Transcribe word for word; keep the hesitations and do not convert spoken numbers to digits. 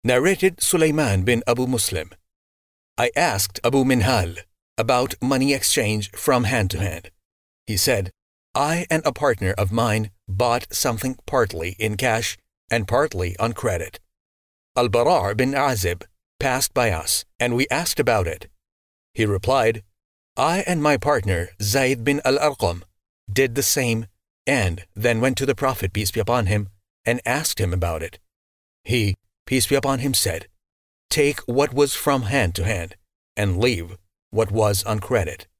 Narrated Sulaiman bin Abu Muslim. I asked Abu Minhal about money exchange from hand to hand. He said, I and a partner of mine bought something partly in cash and partly on credit. Al-Bara' bin Azib passed by us, and we asked about it. He replied, I and my partner, Zayd bin al-Arqam, did the same, and then went to the Prophet, peace be upon him, and asked him about it. He, peace be upon him, said, Take what was from hand to hand, and leave what was on credit.